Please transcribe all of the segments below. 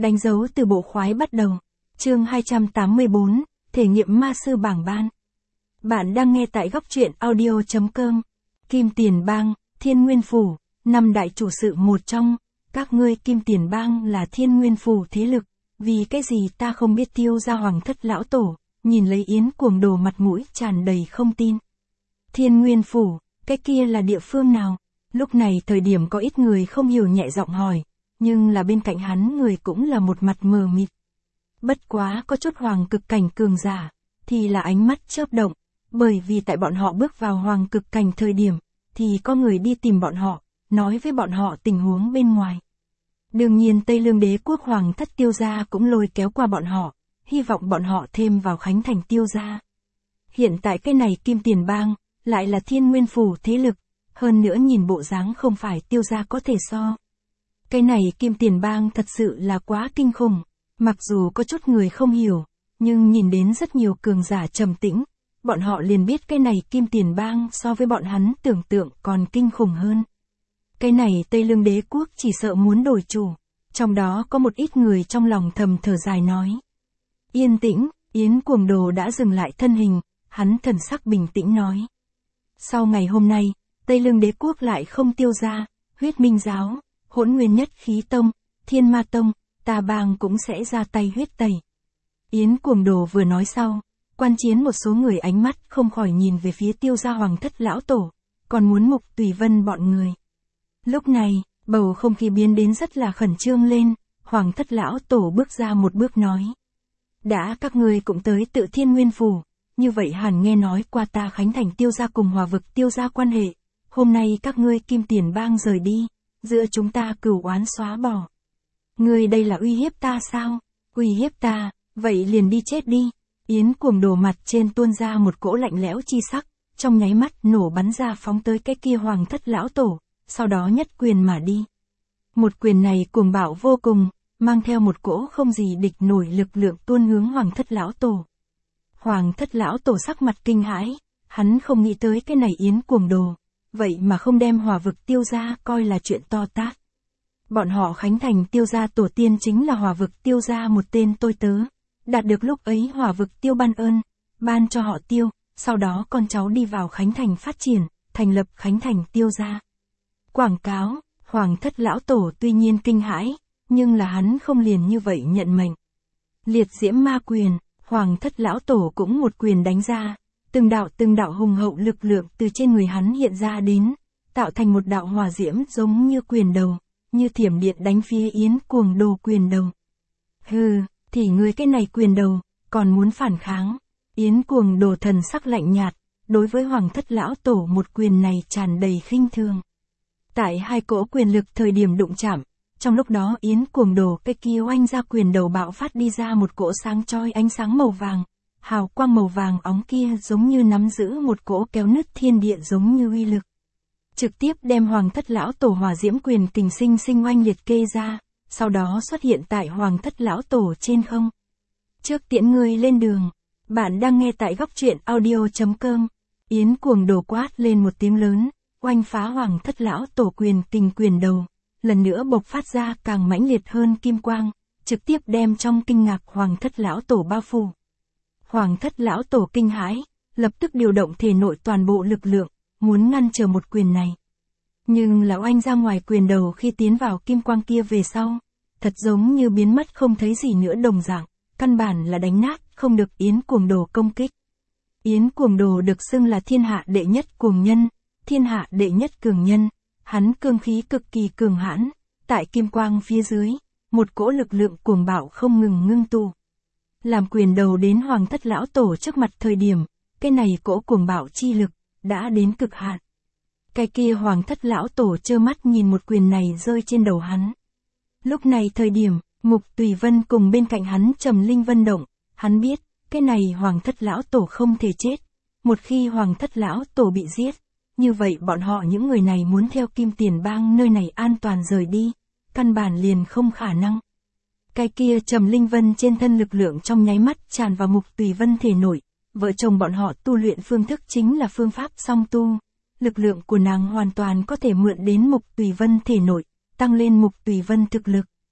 Đánh dấu từ bộ khoái bắt đầu. Chương 284, thể nghiệm ma sư bảng ban. Bạn đang nghe tại góc truyện audio.com. Kim Tiền Bang, Thiên Nguyên Phủ, năm đại chủ sự một trong. Các ngươi Kim Tiền Bang là Thiên Nguyên Phủ thế lực. Vì cái gì ta không biết Tiêu gia Hoàng thất lão tổ, nhìn lấy Yến Cuồng Đồ mặt mũi tràn đầy không tin. Thiên Nguyên Phủ, cái kia là địa phương nào? Lúc này thời điểm có ít người không hiểu nhẹ giọng hỏi, nhưng là bên cạnh hắn người cũng là một mặt mờ mịt. Bất quá có chút hoàng cực cảnh cường giả, thì là ánh mắt chớp động, bởi vì tại bọn họ bước vào hoàng cực cảnh thời điểm, thì có người đi tìm bọn họ, nói với bọn họ tình huống bên ngoài. Đương nhiên Tây Lương Đế quốc Hoàng thất Tiêu gia cũng lôi kéo qua bọn họ, hy vọng bọn họ thêm vào khánh thành Tiêu gia. Hiện tại cái này Kim Tiền Bang, lại là Thiên Nguyên Phủ thế lực, hơn nữa nhìn bộ dáng không phải Tiêu gia có thể so. Cái này Kim Tiền Bang thật sự là quá kinh khủng, mặc dù có chút người không hiểu, nhưng nhìn đến rất nhiều cường giả trầm tĩnh, bọn họ liền biết cái này Kim Tiền Bang so với bọn hắn tưởng tượng còn kinh khủng hơn. Cái này Tây Lương Đế quốc chỉ sợ muốn đổi chủ, trong đó có một ít người trong lòng thầm thở dài nói. Yên tĩnh, Yến Cuồng Đồ đã dừng lại thân hình, hắn thần sắc bình tĩnh nói. Sau ngày hôm nay, Tây Lương Đế quốc lại không Tiêu gia, Huyết Minh giáo, Hỗn Nguyên Nhất Khí Tông, Thiên Ma Tông, ta bang cũng sẽ ra tay huyết tẩy. Yến Cuồng Đồ vừa nói sau, quan chiến một số người ánh mắt không khỏi nhìn về phía Tiêu gia Hoàng thất lão tổ, còn muốn Mục Tùy Vân bọn người. Lúc này, bầu không khí biến đến rất là khẩn trương lên, Hoàng thất lão tổ bước ra một bước nói. Đã các ngươi cũng tới tự Thiên Nguyên Phủ, như vậy hẳn nghe nói qua ta khánh thành Tiêu gia cùng Hòa vực Tiêu gia quan hệ, hôm nay các ngươi Kim Tiền Bang rời đi, giữa chúng ta cửu oán xóa bỏ. Ngươi đây là uy hiếp ta sao? Uy hiếp ta, vậy liền đi chết đi. Yến Cuồng Đồ mặt trên tuôn ra một cỗ lạnh lẽo chi sắc, trong nháy mắt nổ bắn ra phóng tới cái kia Hoàng thất lão tổ, sau đó nhất quyền mà đi. Một quyền này cuồng bạo vô cùng, mang theo một cỗ không gì địch nổi lực lượng tuôn hướng Hoàng thất lão tổ. Hoàng thất lão tổ sắc mặt kinh hãi, hắn không nghĩ tới cái này Yến Cuồng Đồ, vậy mà không đem Hòa vực Tiêu gia coi là chuyện to tát. Bọn họ khánh thành Tiêu gia tổ tiên chính là Hòa vực Tiêu gia một tên tôi tớ, đạt được lúc ấy Hòa vực Tiêu ban ơn, ban cho họ Tiêu, sau đó con cháu đi vào khánh thành phát triển, thành lập khánh thành Tiêu gia. Quảng cáo, Hoàng thất lão tổ tuy nhiên kinh hãi, nhưng là hắn không liền như vậy nhận mệnh. Liệt diễm ma quyền, Hoàng thất lão tổ cũng một quyền đánh ra, từng đạo hùng hậu lực lượng từ trên người hắn hiện ra đến, tạo thành một đạo hỏa diễm giống như quyền đầu, như thiểm điện đánh phía Yến Cuồng Đồ quyền đầu. Hừ, thì ngươi cái này quyền đầu, còn muốn phản kháng. Yến Cuồng Đồ thần sắc lạnh nhạt, đối với Hoàng thất lão tổ một quyền này tràn đầy khinh thường. Tại hai cỗ quyền lực thời điểm đụng chạm, trong lúc đó Yến Cuồng Đồ cái kia oanh ra quyền đầu bạo phát đi ra một cỗ sáng chói ánh sáng màu vàng, hào quang màu vàng óng kia giống như nắm giữ một cỗ kéo nứt thiên địa giống như uy lực. Trực tiếp đem Hoàng thất lão tổ hỏa diễm quyền kình sinh oanh liệt kê ra, sau đó xuất hiện tại Hoàng thất lão tổ trên không. Trước tiễn ngươi lên đường, bạn đang nghe tại góc truyện audio.com. Yến Cuồng Đồ quát lên một tiếng lớn, oanh phá Hoàng thất lão tổ quyền kình quyền đầu, lần nữa bộc phát ra càng mãnh liệt hơn kim quang, trực tiếp đem trong kinh ngạc Hoàng thất lão tổ bao phủ. Hoàng thất lão tổ kinh hãi, lập tức điều động thể nội toàn bộ lực lượng, muốn ngăn trở một quyền này. Nhưng là oanh ra ngoài quyền đầu khi tiến vào kim quang kia về sau, thật giống như biến mất không thấy gì nữa đồng dạng, căn bản là đánh nát, không được Yến Cuồng Đồ công kích. Yến Cuồng Đồ được xưng là thiên hạ đệ nhất cuồng nhân, thiên hạ đệ nhất cường nhân, hắn cương khí cực kỳ cường hãn, tại kim quang phía dưới, một cỗ lực lượng cuồng bạo không ngừng ngưng tụ. Làm quyền đầu đến Hoàng thất lão tổ trước mặt thời điểm, cái này cỗ cuồng bạo chi lực, đã đến cực hạn. Cái kia Hoàng thất lão tổ trơ mắt nhìn một quyền này rơi trên đầu hắn. Lúc này thời điểm, Mục Tùy Vân cùng bên cạnh hắn Trầm Linh Vân động, hắn biết, cái này Hoàng thất lão tổ không thể chết. Một khi Hoàng thất lão tổ bị giết, như vậy bọn họ những người này muốn theo Kim Tiền Bang nơi này an toàn rời đi, căn bản liền không khả năng. Cái kia Trầm Linh Vân trên thân lực lượng trong nháy mắt tràn vào Mục Tùy Vân thể nội, vợ chồng bọn họ tu luyện phương thức chính là phương pháp song tu, lực lượng của nàng hoàn toàn có thể mượn đến Mục Tùy Vân thể nội, tăng lên Mục Tùy Vân thực lực.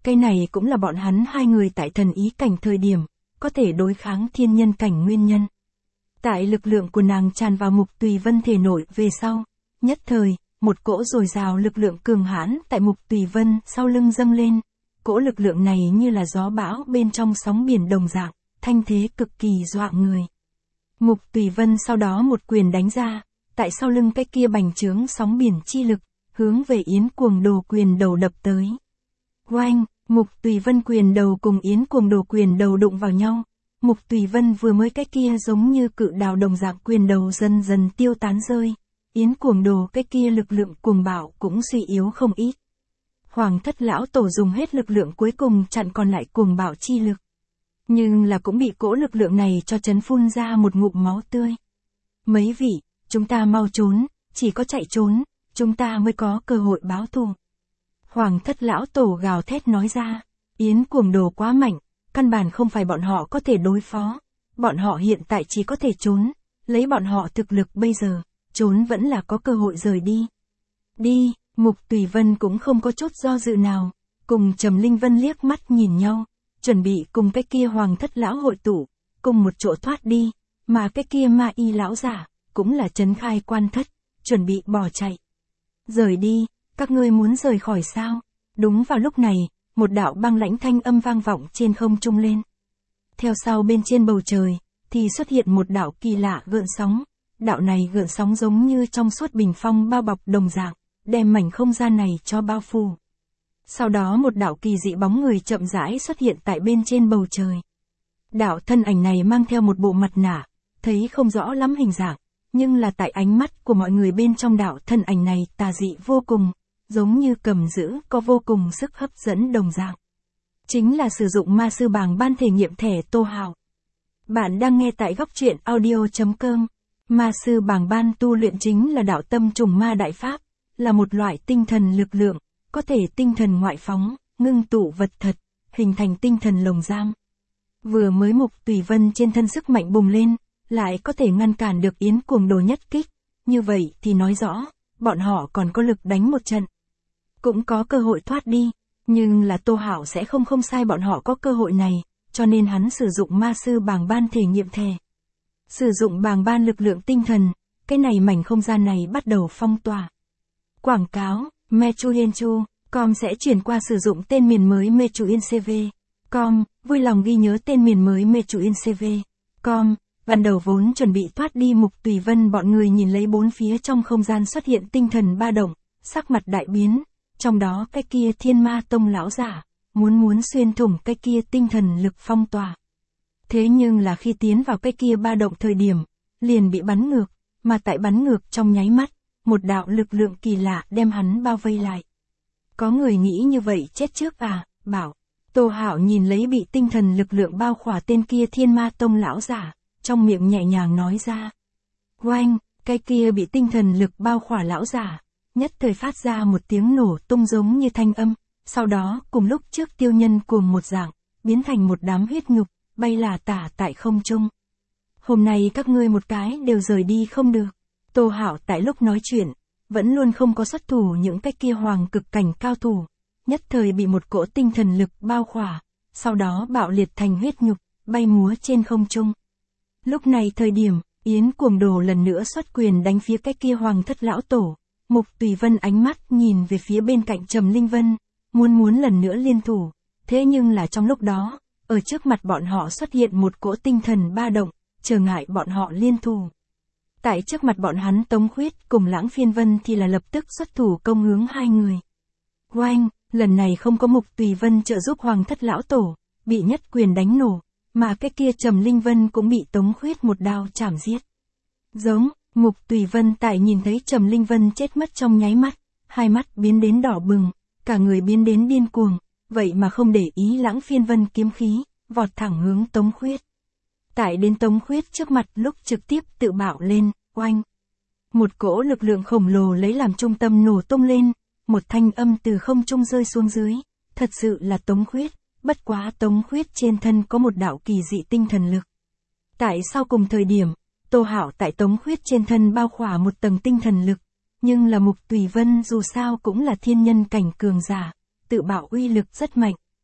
Cái này cũng là bọn hắn hai người tại thần ý cảnh thời điểm, có thể đối kháng thiên nhân cảnh nguyên nhân. Tại lực lượng của nàng tràn vào Mục Tùy Vân thể nội về sau, nhất thời, một cỗ dồi dào lực lượng cường hãn tại Mục Tùy Vân sau lưng dâng lên. Cỗ lực lượng này như là gió bão bên trong sóng biển đồng dạng, thanh thế cực kỳ dọa người. Mục Tùy Vân sau đó một quyền đánh ra, tại sau lưng cái kia bành trướng sóng biển chi lực, hướng về Yến Cuồng Đồ quyền đầu đập tới. Oanh, Mục Tùy Vân quyền đầu cùng Yến Cuồng Đồ quyền đầu đụng vào nhau. Mục Tùy Vân vừa mới cái kia giống như cự đào đồng dạng quyền đầu dần dần tiêu tán rơi. Yến Cuồng Đồ cái kia lực lượng cuồng bạo cũng suy yếu không ít. Hoàng Thất lão tổ dùng hết lực lượng cuối cùng chặn còn lại cuồng bạo chi lực. Nhưng là cũng bị cỗ lực lượng này cho chấn phun ra một ngụm máu tươi. Mấy vị, chúng ta mau trốn, chỉ có chạy trốn, chúng ta mới có cơ hội báo thù. Hoàng Thất lão tổ gào thét nói ra, Yến Cuồng Đồ quá mạnh, căn bản không phải bọn họ có thể đối phó. Bọn họ hiện tại chỉ có thể trốn, lấy bọn họ thực lực bây giờ, trốn vẫn là có cơ hội rời đi. Đi, Mục Tùy Vân cũng không có chút do dự nào, cùng Trầm Linh Vân liếc mắt nhìn nhau, chuẩn bị cùng cái kia Hoàng Thất lão hội tụ, cùng một chỗ thoát đi, mà cái kia Ma Y lão giả, cũng là trấn khai quan thất, chuẩn bị bỏ chạy. Rời đi, các ngươi muốn rời khỏi sao? Đúng vào lúc này, một đạo băng lãnh thanh âm vang vọng trên không trung lên. Theo sau bên trên bầu trời, thì xuất hiện một đạo kỳ lạ gợn sóng. Đạo này gợn sóng giống như trong suốt bình phong bao bọc đồng dạng, đem mảnh không gian này cho bao phủ. Sau đó một đạo kỳ dị bóng người chậm rãi xuất hiện tại bên trên bầu trời. Đạo thân ảnh này mang theo một bộ mặt nạ, thấy không rõ lắm hình dạng, nhưng là tại ánh mắt của mọi người bên trong đạo thân ảnh này tà dị vô cùng, giống như cầm giữ có vô cùng sức hấp dẫn đồng dạng. Chính là sử dụng ma sư bảng ban thể nghiệm thẻ Tô Hào. Bạn đang nghe tại góc truyện audio.com. Ma sư bảng ban tu luyện chính là đạo tâm trùng ma đại pháp, là một loại tinh thần lực lượng, có thể tinh thần ngoại phóng, ngưng tụ vật thật, hình thành tinh thần lồng giam. Vừa mới Mục Tùy Vân trên thân sức mạnh bùng lên, lại có thể ngăn cản được Yến Cuồng Đồ nhất kích, như vậy thì nói rõ, bọn họ còn có lực đánh một trận. Cũng có cơ hội thoát đi, nhưng là Tô Hạo sẽ không sai bọn họ có cơ hội này, cho nên hắn sử dụng ma sư bảng ban thể nghiệm thẻ. Sử dụng bảng ban lực lượng tinh thần, cái này mảnh không gian này bắt đầu phong tỏa. Quảng cáo, Mechuyenchu.com sẽ chuyển qua sử dụng tên miền mới Mechuyencv.com, vui lòng ghi nhớ tên miền mới Mechuyencv.com. Ban đầu vốn chuẩn bị thoát đi Mục Tùy Vân bọn người nhìn lấy bốn phía trong không gian xuất hiện tinh thần ba động, sắc mặt đại biến, trong đó cái kia Thiên Ma Tông lão giả, muốn xuyên thủng cái kia tinh thần lực phong tỏa. Thế nhưng là khi tiến vào cái kia ba động thời điểm, liền bị bắn ngược, mà tại bắn ngược trong nháy mắt, một đạo lực lượng kỳ lạ đem hắn bao vây lại. Có người nghĩ như vậy chết trước à, bảo. Tô Hạo nhìn lấy bị tinh thần lực lượng bao khỏa tên kia Thiên Ma Tông lão giả, trong miệng nhẹ nhàng nói ra. Oanh, cái kia bị tinh thần lực bao khỏa lão giả, nhất thời phát ra một tiếng nổ tung giống như thanh âm, sau đó cùng lúc trước tiêu nhân cuồng một dạng, biến thành một đám huyết nhục, bay là tả tại không trung. Hôm nay các ngươi một cái đều rời đi không được. Tô Hạo tại lúc nói chuyện, vẫn luôn không có xuất thủ những cái kia hoàng cực cảnh cao thủ, nhất thời bị một cỗ tinh thần lực bao khỏa, sau đó bạo liệt thành huyết nhục, bay múa trên không trung. Lúc này thời điểm, Yến Cuồng Đồ lần nữa xuất quyền đánh phía cái kia Hoàng Thất lão tổ. Mục Tùy Vân ánh mắt nhìn về phía bên cạnh Trầm Linh Vân, muốn lần nữa liên thủ, thế nhưng là trong lúc đó, ở trước mặt bọn họ xuất hiện một cỗ tinh thần ba động, trở ngại bọn họ liên thủ. Tại trước mặt bọn hắn Tống Khuyết cùng Lãng Phiên Vân thì là lập tức xuất thủ công hướng hai người. Oanh, lần này không có Mục Tùy Vân trợ giúp Hoàng Thất lão tổ, bị nhất quyền đánh nổ, mà cái kia Trầm Linh Vân cũng bị Tống Khuyết một đao chảm giết. Giống, Mục Tùy Vân tại nhìn thấy Trầm Linh Vân chết mất trong nháy mắt, hai mắt biến đến đỏ bừng, cả người biến đến điên cuồng, vậy mà không để ý Lãng Phiên Vân kiếm khí, vọt thẳng hướng Tống Khuyết. Tại đến Tống Khuyết trước mặt lúc trực tiếp tự bạo lên, oanh. Một cỗ lực lượng khổng lồ lấy làm trung tâm nổ tung lên, một thanh âm từ không trung rơi xuống dưới, thật sự là Tống Khuyết, bất quá Tống Khuyết trên thân có một đạo kỳ dị tinh thần lực. Tại sau cùng thời điểm, Tô Hạo tại Tống Khuyết trên thân bao khỏa một tầng tinh thần lực, nhưng là Mục Tùy Vân dù sao cũng là thiên nhân cảnh cường giả, tự bạo uy lực rất mạnh,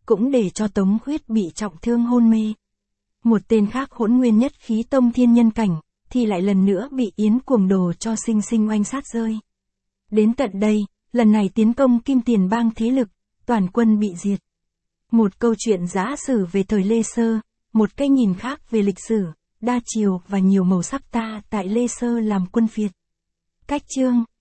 cũng để cho Tống Khuyết bị trọng thương hôn mê. Một tên khác Hỗn Nguyên Nhất Khí Tông Thiên Nhân Cảnh, thì lại lần nữa bị Yến Cuồng Đồ cho sinh sinh oanh sát rơi. Đến tận đây, lần này tiến công Kim Tiền Bang thế lực, toàn quân bị diệt. Một câu chuyện giả sử về thời Lê Sơ, một cái nhìn khác về lịch sử, đa chiều và nhiều màu sắc ta tại Lê Sơ làm quân phiệt. Cách chương